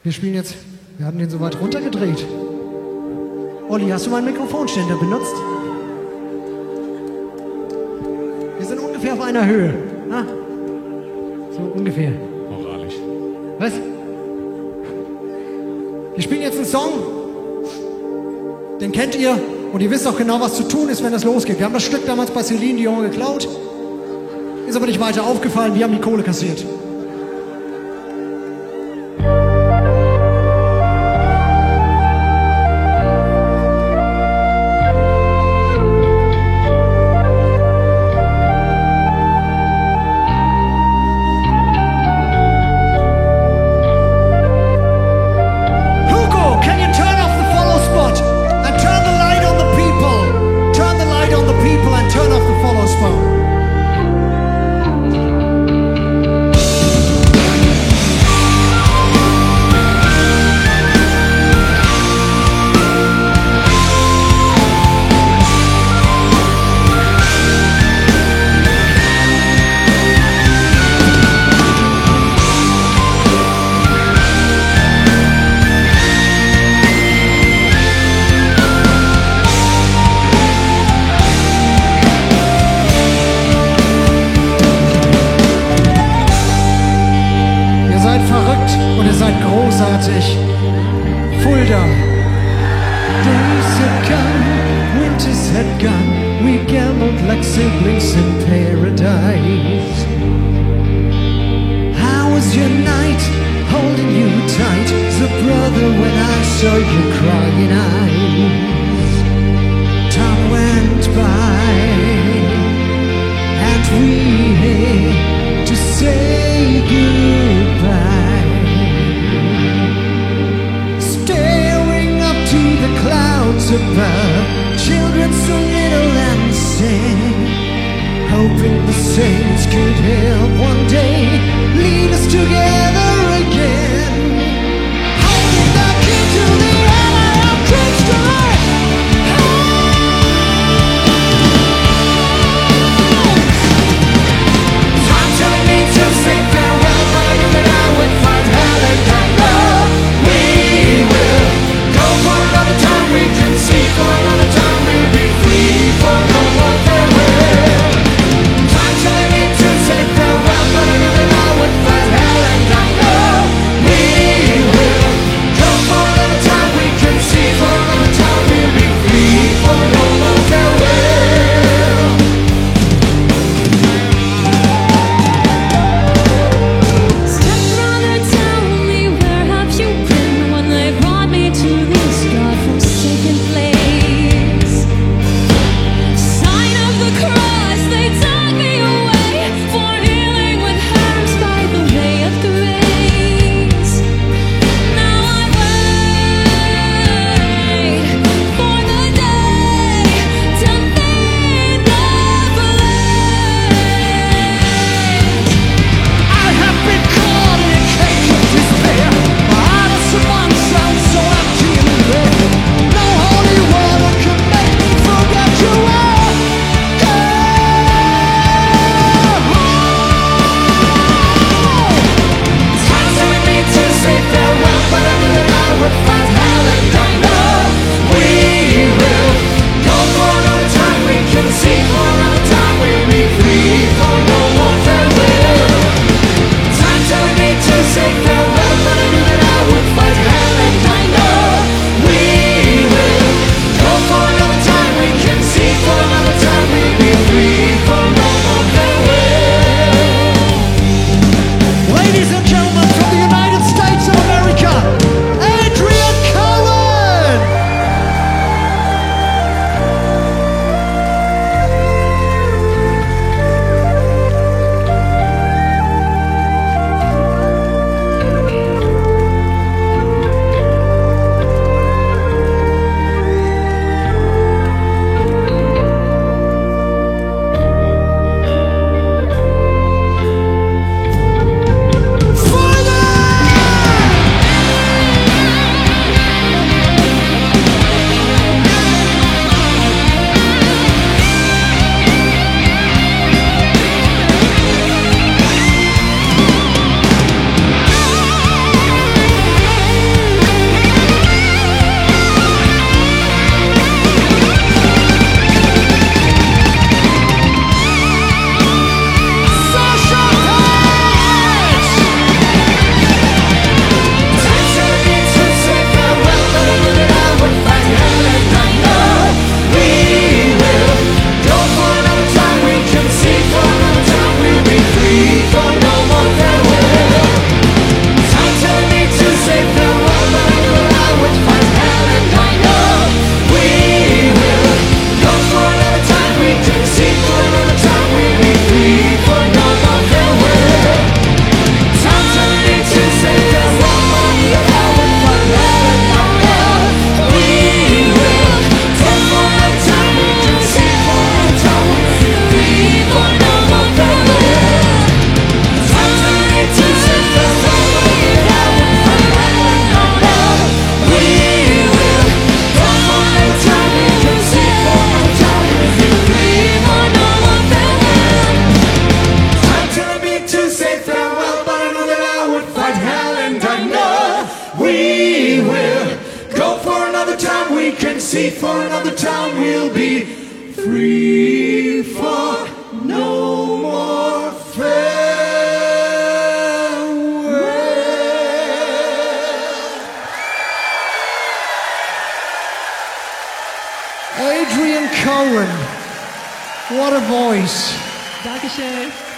Wir spielen jetzt, wir hatten den so weit runtergedreht. Olli, hast du meinen Mikrofonständer benutzt? Wir sind ungefähr auf einer Höhe. Ah, so ungefähr. Moralisch. Was? Wir spielen jetzt einen Song, den kennt ihr und ihr wisst auch genau, was zu tun ist, wenn es losgeht. Wir haben das Stück damals bei Celine Dion geklaut, ist aber nicht weiter aufgefallen, wir haben die Kohle kassiert. Und ihr seid großartig. Fulda. Days had come, winters had gone. We gambled like siblings in paradise. How was your night? Holding you tight, the brother, when I saw your crying eyes. Time went by, and we had to say goodbye. The clouds above, children so little and sing, hoping the saints could help one day lead us together again. Holding the key to the end, I am dreams to time we can see, for another time we'll be free for no more Adrian Cohen, what a voice. Dankeschön.